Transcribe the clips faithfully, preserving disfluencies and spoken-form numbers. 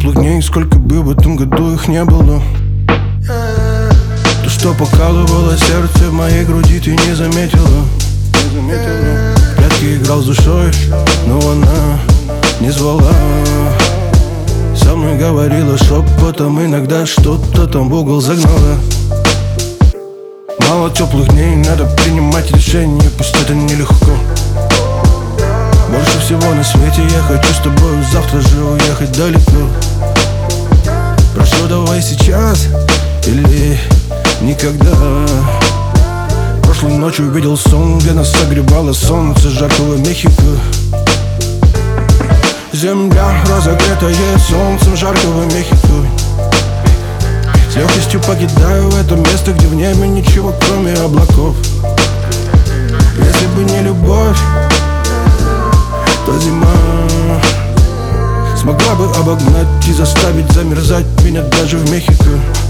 теплых дней, сколько бы в этом году их не было. То, что покалывало сердце в моей груди, ты не заметила. В прятки играл с душой, но она не звала. Со мной говорила шепотом, иногда что-то там в угол загнала. Мало теплых дней, надо принимать решения, пусть это нелегко. Больше всего на свете я хочу с тобой завтра же уехать далеко. Прошу, давай сейчас или никогда. Прошлой ночью увидел сон, где нас согревало солнце жаркого Мехико. Земля, разогретая солнцем жаркого Мехико. С легкостью покидаю это место, где в небе ничего кроме облаков. Если бы не любовь, то зима смогла бы обогнать и заставить замерзать меня даже в Мехико.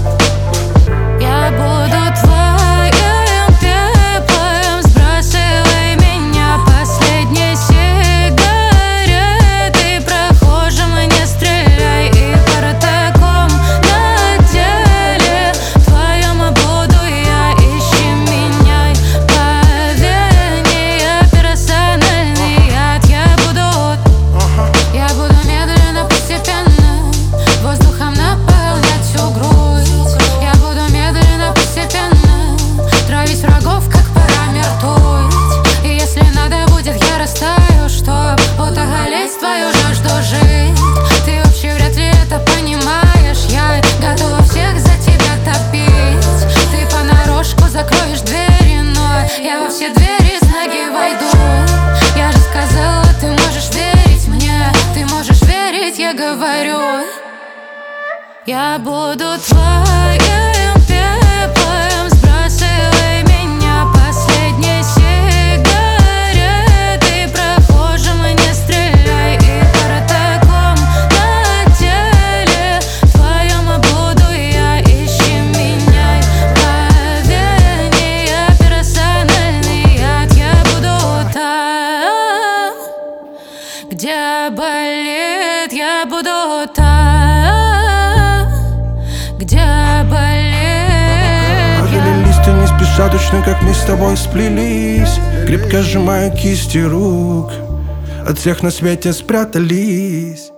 Я буду твоим пеплом, сбрасывай меня последней сигаретой. Прохожим не стреляй и протоком на теле твоем буду я, ищи меня. Поверь, не я персональный яд. Я буду, я буду медленно, постепенно воздухом наполнять всю грудь. Я буду медленно, постепенно травить врагов, как парамер ртуть. И если надо будет, я растаю, чтоб утолить твою жажду жить. Ты вообще вряд ли это понимаешь. Я готова всех за тебя топить. Ты понарошку закроешь двери, но я во все двери с ноги войду. Я же сказала, ты можешь верить мне. Ты можешь верить, я говорю. Я буду твоим пеплом, сбрасывай меня последней сигаретой. Прохожим не стреляй и протоком на теле твоем буду я, ищи меня. Поверь, не я персональный яд. Я буду там, где болит. Я буду там, где болит. Падали листы не спеша, точно как мы с тобой сплелись. Крепко сжимая кисти рук, от всех на свете спрятались.